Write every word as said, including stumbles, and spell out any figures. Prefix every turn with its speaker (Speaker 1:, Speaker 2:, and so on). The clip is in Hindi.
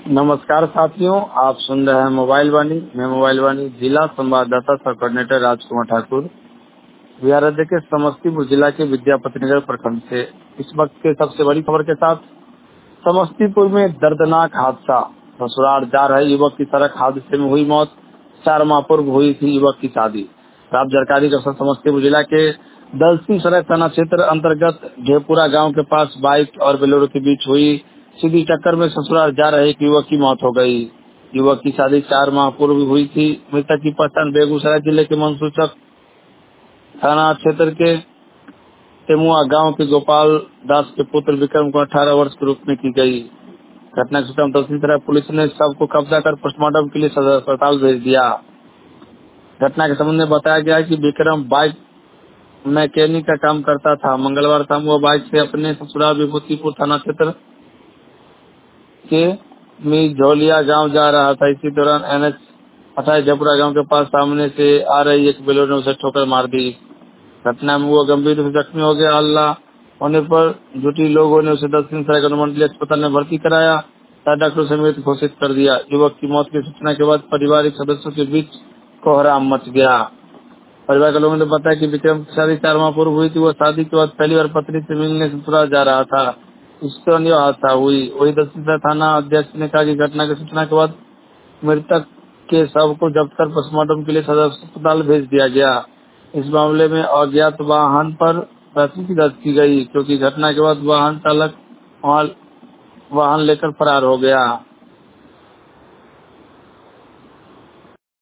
Speaker 1: नमस्कार साथियों, आप सुन रहे हैं मोबाइल वाणी। मैं मोबाइल वाणी जिला संवाददाता सह कोऑर्डिनेटर राजकुमार ठाकुर। बिहार के समस्तीपुर जिला के विद्यापति नगर प्रखंड से इस वक्त के सबसे बड़ी खबर के साथ। समस्तीपुर में दर्दनाक हादसा, ससुराल जा रहे युवक की सड़क हादसे में हुई मौत। चार माह पूर्व हुई थी युवक की शादी। प्राप्त जानकारी के अनुसार समस्तीपुर जिला के दलसी सड़क थाना क्षेत्र अंतर्गत ढेपुरा गांव के पास बाइक और बोलेरो के बीच हुई सीधी टक्कर में ससुराल जा रहे एक युवक की मौत हो गई। युवक की शादी चार माह पूर्व हुई थी। मृतक की पहचान बेगूसराय जिले के मंसूचक थाना क्षेत्र के तेमुआ गांव के गोपाल दास के पुत्र विक्रम को अठारह वर्ष के रूप में की गई। घटना के सूचना दक्षिण तरह पुलिस ने शव को कब्जा कर पोस्टमार्टम के लिए सदर अस्पताल भेज दिया। घटना के संबंध में बताया गया कि विक्रम बाइक मैकेनिक का काम करता था। मंगलवार शाम वो बाइक से अपने ससुराल विभूतिपुर थाना क्षेत्र के मिझौलिया गांव जा रहा था। इसी दौरान एन एच अठाईस जपुरा गांव के पास सामने से आ रही एक बोलेरो ने उसे ठोकर मार दी। घटना में वो गंभीर रूप से जख्मी हो गया। हल्ला होने पर जुटी लोगों ने उसे दक्षिण सराय अनुमंडलीय अस्पताल में भर्ती कराया तथा डॉक्टर से मृत घोषित कर दिया। युवक की मौत की सूचना के बाद पारिवारिक सदस्यों के बीच कोहराम मच गया। परिवार के लोगों ने बताया कि विक्रम की शादी चार माह पूर्व हुई थी। वो शादी के बाद पहली बार पत्नी से मिलने ससुराल जा रहा था। इस दौरान यह हादसा हुई। वही दक्षिण सराय थाना अध्यक्ष ने कहा कि घटना की सूचना के बाद मृतक के शव को जब्त कर पोस्टमार्टम के लिए सदर अस्पताल भेज दिया गया। इस मामले में अज्ञात वाहन पर प्राथमिकी दर्ज की गई, क्योंकि घटना के बाद वाहन चालक वाहन लेकर फरार हो गया।